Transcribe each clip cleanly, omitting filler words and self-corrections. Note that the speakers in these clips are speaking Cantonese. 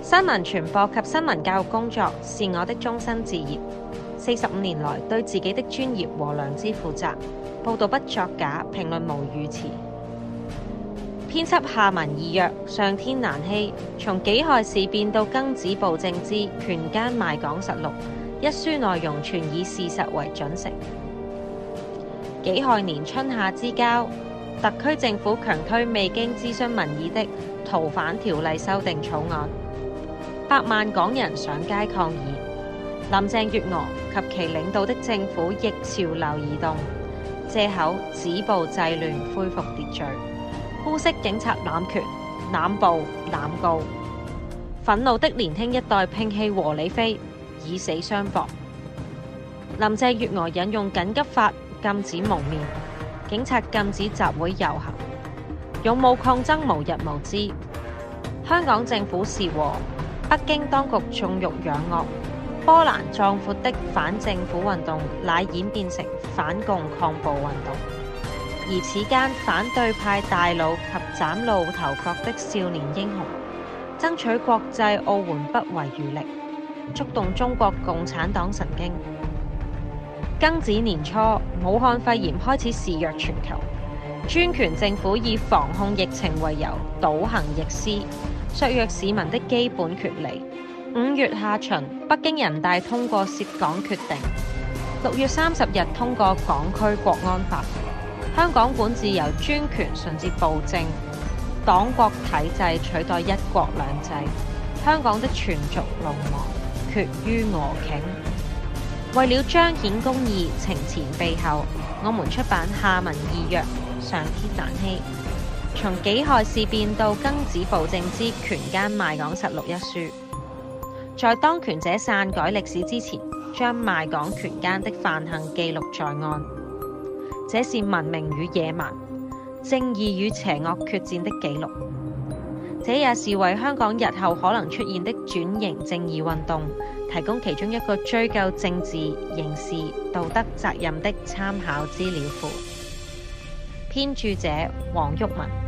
新聞傳播及新聞教育工作是我的終身志業。45年來，對自己的專業和良知負責，報導不作假，評論無語詞。編輯下文意約，上天難欺。從己亥事變到庚子暴政之權奸賣港實錄，一書內容全以事實為準繩。己亥年春夏之交，特區政府強推未經諮詢民意的逃犯條例修訂草案，百萬港人上街抗議。林鄭月娥及其領導的政府逆潮流而動，借口止暴制亂恢復秩序，污衊警察濫權、濫暴、濫告。憤怒的年輕一代摒棄和理非，以死相搏。林鄭月娥引用緊急法禁止蒙面，警察禁止集會遊行，勇武抗爭無日無之。香港政府是和，北京當局縱欲養惡。波瀾壯闊的反政府運動乃演變成反共抗暴運動，而此間反對派大佬及嶄露頭角的少年英雄，爭取國際奧援不遺餘力，觸動中國共產黨神經。庚子年初，武漢肺炎開始肆虐全球，專權政府以防控疫情為由，倒行逆施，削弱市民的基本權利。5月下旬，北京人大通過涉港決定；6月30日通過港區國安法。香港管治由專權順至暴政，黨國體制取代一國兩制。香港的全族龍亡，決於俄頃。為了彰顯公義，情前備後，我們出版下文意約，上天難欺。從己亥事變到庚子暴政之權奸賣港實錄一書。在當權者篡改歷史之前，將賣港權奸的犯行記錄在案，這是文明與野蠻、正義與邪惡決戰的記錄。這也是為香港日後可能出現的轉型正義運動提供其中一個追究政治、刑事、道德責任的參考資料庫。編著者黃毓民。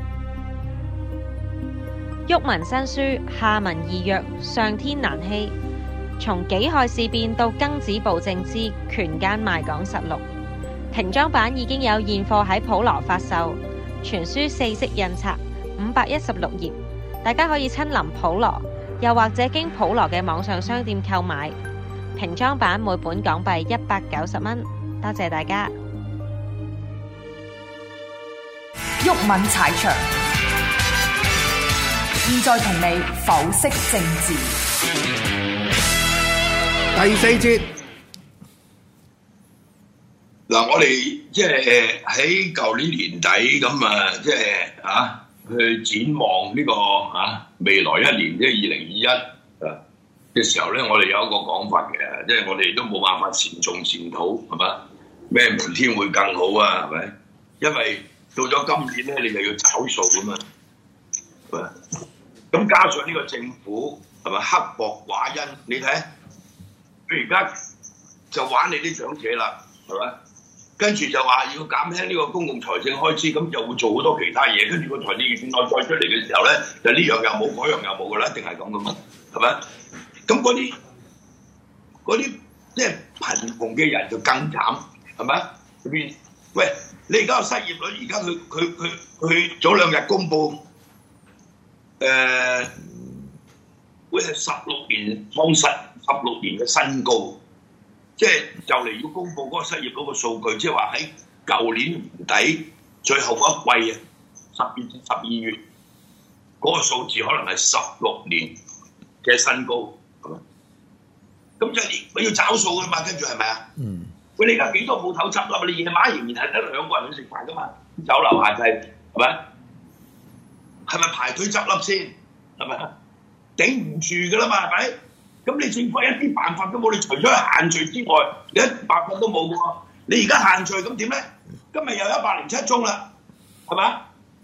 毓民新書下文意約，上天難欺。從己亥事變到庚子暴政之權奸賣港實錄，平裝版已經有現貨喺普羅發售，全書4色印刷，516頁，大家可以親臨普羅，又或者經普羅嘅網上商店購買。平裝版每本港幣190蚊，多謝大家。 毓民踩場，現在同你剖析政治。 第四節嗱，我哋即係喺舊年年底咁啊，即係去展望呢個未來一年，即係2021嘅時候咧，我哋有一個講法嘅，即係我哋都冇辦法善種善土，係嘛？咩明天會更好啊？係咪？因為到咗今年咧，你就要找數㗎嘛，係咪？咁加上呢個政府係咪刻薄寡恩？你睇。佢而家就玩你啲長者啦，係咪？跟住就話要減輕呢個公共財政開支，咁就會做好多其他嘢。跟住個財政預算案再出嚟嘅時候咧，就呢樣又冇，嗰樣又冇噶啦，一定係咁噶嘛，係咪？咁嗰啲即係貧窮嘅人就更慘，係咪？喂，你而家個失業率，而家佢早2日公佈，會係16年創16年嘅新高，即係就嚟要公佈嗰個失業率個數據，即係話喺舊年年底最後嗰一季10月至12月嗰個數字可能係16年嘅新高，係咪？咁即係你要找數㗎嘛，跟住係咪啊？喂，你而家幾多鋪頭執笠？你夜晚仍然係得2個人去食飯㗎嘛？酒樓下係咪？係咪排隊執笠先？係咪？頂唔住㗎啦嘛，係咪？咁你政府一啲辦法都冇，你除咗限聚之外，你一啲辦法都冇喎。你而家限聚咁點咧？今日又107宗啦，係咪？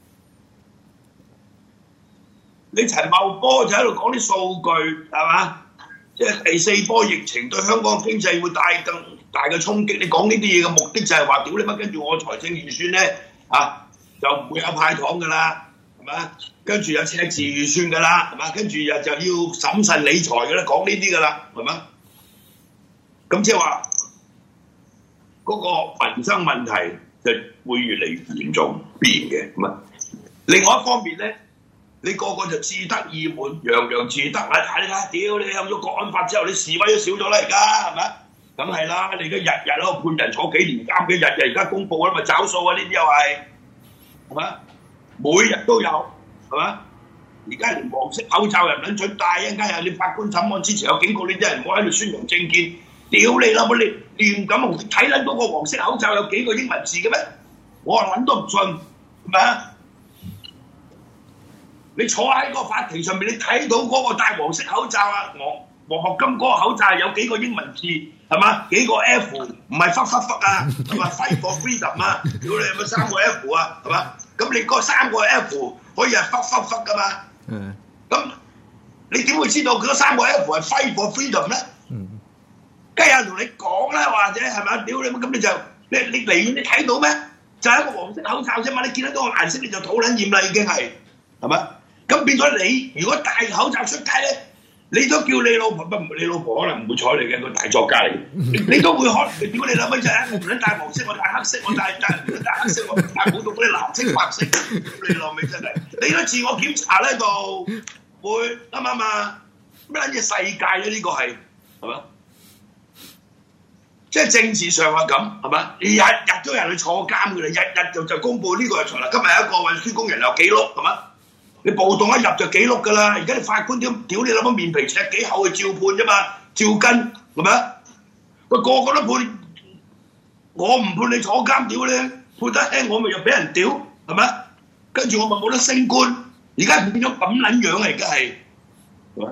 你陳茂波就喺度講啲數據，係嘛？即係第4波疫情對香港經濟會帶更大嘅衝擊。你講呢啲嘢嘅目的就係話屌你乜，跟住我財政預算咧就唔會有派糖㗎啦，係嘛？跟住有赤字預算㗎啦，係嘛？跟住又就要審慎理財㗎啦，講呢啲㗎啦，係嘛？咁即係話嗰個民生問題就會越嚟越嚴重，必然嘅。咁啊，另外一方面咧，你個個就志得意滿，洋洋自得啊！你睇下，屌你有咗國安法之後，你示威都少咗啦，而家係咪？梗係啦，你而家日日喺度判人坐幾年監嘅，日日而家公佈啦，咪找數啊！呢啲又係嘛？每日都有係嘛？而家連黃色口罩又唔撚準戴，一陣間又你法官審案之前有警告你啲人唔好喺度宣揚政見，屌你啦！你亂咁睇撚到個黃色口罩有幾個英文字嘅咩？我話撚都唔信，係咪啊？你坐喺個法庭上面，你睇到嗰個戴黃色口罩啊，黃學金嗰個口罩有幾個英文字係嘛？幾個 F 唔係啊，係嘛 ？Fight for freedom 啊！屌你有冇3個 F 啊？係嘛？咁你嗰3個 F 可以係㗎嘛？咁你點會知道佢嗰3個 F 係 Fight for freedom 咧？梗係有人同你講啦，或者係咪？屌你咁你就你離遠你睇到咩？就係一個黃色口罩啫嘛！你見得到個顏色你就肚撚厭啦，已經係咪？咁變咗你如果戴口罩出街咧，你都叫你老婆你老婆可能唔會睬你嘅，個大作家嚟，你都會可能屌你諗乜啫？我唔撚戴黃色，我戴黑色，我戴黑色，我戴普通嗰啲藍色、白色，你老味真係，你都自我檢查喺度，會啱唔啱啊？乜撚嘢世界咧？呢個係咪？即係政治上係咁係嘛？你日日都有人去坐監㗎啦，日日就公佈呢個係錯啦。今日有一個運輸工人有記錄係嘛？你暴動一入就記錄㗎啦，而家你法官屌你諗乜面皮尺幾厚去照判啫嘛，照跟係咪啊？喂，個個都判，我唔判你坐監屌你，判得輕我咪又俾人屌係咪？跟住我咪冇得升官，而家變咗咁撚樣啊！而家係係咪？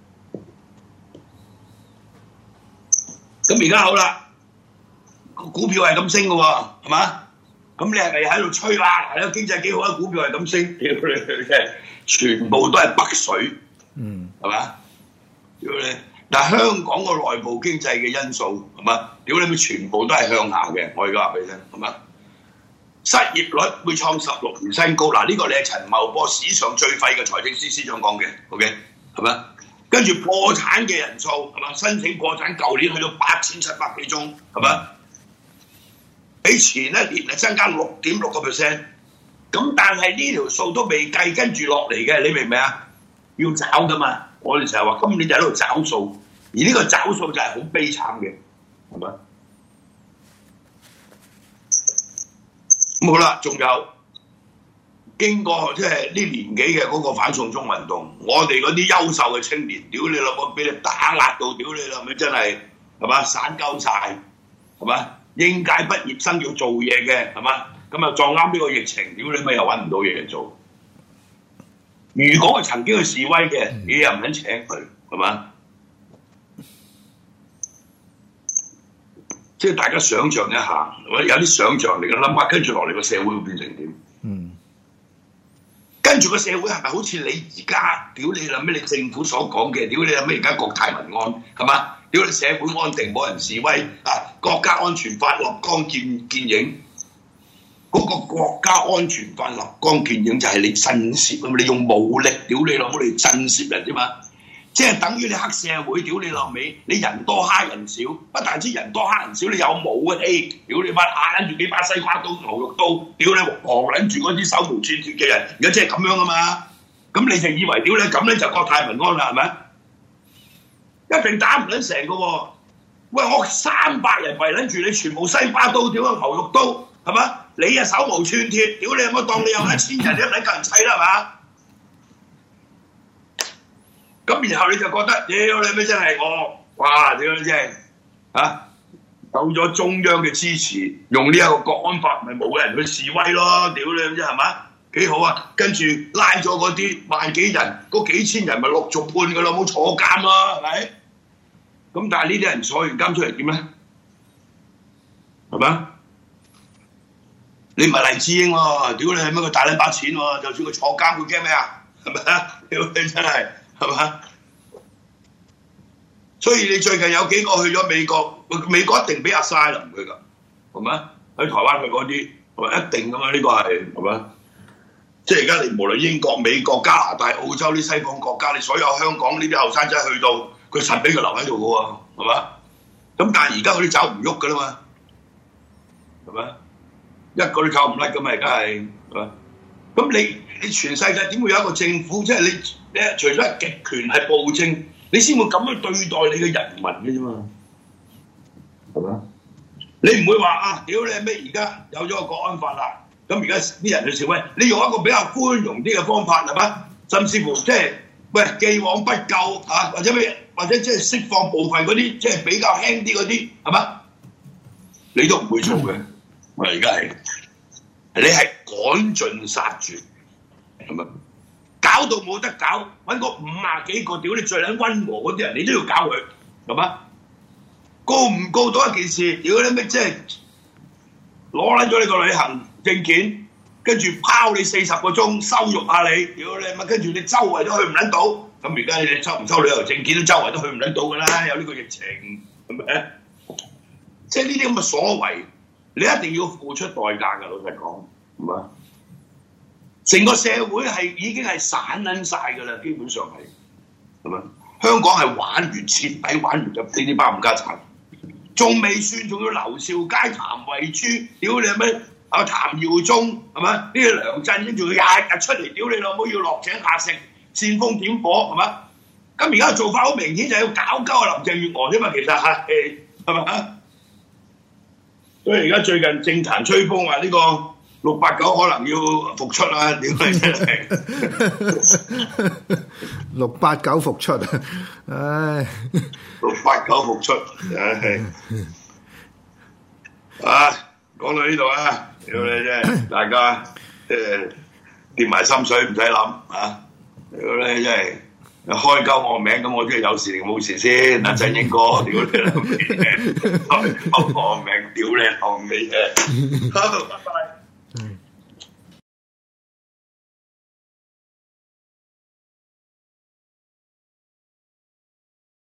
咁而家好啦，個股票係咁升嘅喎，係嘛？咁你係咪喺度吹啦？係咯，經濟幾好啊，股票係咁升，屌你真係全部都係北水，係嘛？屌你！但係香港個內部經濟嘅因素係嘛？屌你咪全部都係向下嘅，我而家話俾你聽，係嘛？失業率會創16年新高，嗱呢個你係陳茂波史上最廢嘅財政司司長講嘅 ，OK 係嘛？跟住破產嘅人數係嘛？申請破產舊年去到8700幾宗，係嘛？比前一年係增加6.6%，咁但係呢條數都未計跟住落嚟嘅，你明唔明啊？要找噶嘛，我哋成日話今年就喺度找數，而呢個找數就係好悲慘嘅，係咪？咁好啦，仲有經過即係呢年幾嘅嗰個反送中運動，我哋嗰啲優秀嘅青年，屌你老母俾你打壓到，屌你老母真係係嘛散鳩晒，係嘛？應屆畢業生要做嘢嘅係嘛？咁啊撞啱呢個疫情，屌你咪又揾唔到嘢做。如果佢曾經去示威嘅，你又唔肯請佢係嘛？即係大家想像一下，或者有啲想像力嘅諗下，跟住落嚟個社會會變成點？跟住個社會係咪好似你而家屌你啦咩？你政府所講嘅屌你啦咩？而家國泰民安係嘛？屌你社會安定，冇人示威啊！國家安全法立竿見影，嗰個國家安全法立竿見影就係你震懾啊嘛！你用武力屌你老母嚟震懾人啫嘛！即係等於你黑社會屌你老味，你人多蝦人少，不但止人多蝦人少，你有武器，屌你媽下撚住幾把西瓜刀、牛肉刀，屌你狂撚住嗰啲手無寸鐵嘅人，而家即係咁樣啊嘛！咁你就以為屌你咁咧就國泰民安啦係咪？一定打唔撚成個喎！喂，我300人圍撚住你，全部西瓜刀、屌牛肉刀係嘛？你啊手無寸鐵，屌你有冇當你有1000人，你都唔撚夠人砌啦係嘛？咁然後你就覺得，屌你咩真係我，哇！屌你真係嚇，有咗中央嘅支持，用呢一個國安法，咪冇人去示威咯，屌你真係嘛？幾好啊！跟住拉咗嗰啲萬幾人，嗰幾千人咪陸續判㗎咯，冇坐監咯，係咪？咁但係呢啲人坐完監出嚟點咧？係咪？你唔係黎智英喎，屌你係乜佢大撚把錢喎？就算佢坐監，佢驚咩啊？係咪啊？屌你真係係嘛？所以你最近有幾個去咗美國，美國一定俾asylum佢㗎，係咪？喺台灣去嗰啲係咪一定㗎嘛？呢個係咪？ 即係而家你無論英國、美國、加拿大、澳洲啲西方國家，你所有香港呢啲後生仔去到，佢實俾佢留喺度嘅喎，係嘛？咁但係而家嗰啲走唔喐㗎啦嘛，係咪？一個都走唔甩㗎嘛，而家係嘛？咁你全世界點會有一個政府，即係你除咗係極權係暴政，你先會咁樣對待你嘅人民嘅啫嘛，係嘛？你唔會話啊，屌你咩？而家有咗個國安法啦。咁而家啲人去示威，你用一個比較寬容啲嘅方法係嘛？甚至乎即係喂既往不咎啊，或者即係釋放部分嗰啲即係比較輕啲嗰啲係嘛？你都唔會做嘅。我而家係你係趕盡殺絕係咪？搞到冇得搞，揾個50幾個屌你最撚溫和嗰啲人，你都要搞佢係嘛？告唔告到一件事？屌你咩即係攞撚咗你個旅行證件，跟住拋你40個鐘，羞辱下你，屌你乜？跟住你周圍都去唔撚到，咁而家你收唔收旅遊證件都周圍都去唔撚到㗎啦，有呢個疫情係咪？即係呢啲咁嘅所為，你一定要付出代價㗎，老實講，係嘛？成個社會係已經係散撚晒㗎啦，基本上係嘛？香港係玩完徹底玩完就呢啲包冚家產，仲未算，仲要劉兆佳、譚慧珠，屌你係咩？啊譚耀宗係咪？呢個梁振英仲要日日出嚟屌你老母，要落井下石、煽風點火係嘛？咁而家做法好明顯就係要搞鳩啊林鄭月娥啫嘛，其實係咪啊？所以而家最近政壇吹風話呢個689可能要復出啊！屌你真係 689復出啊！唉 ，689復出，唉，講到呢度啊！屌你真係，大家掂埋心水唔使諗啊！屌你真係開鳩我名，咁我即係有事定冇事先？阿振英哥，屌你老味，開鳩我名，屌你後尾嘅，好，拜拜。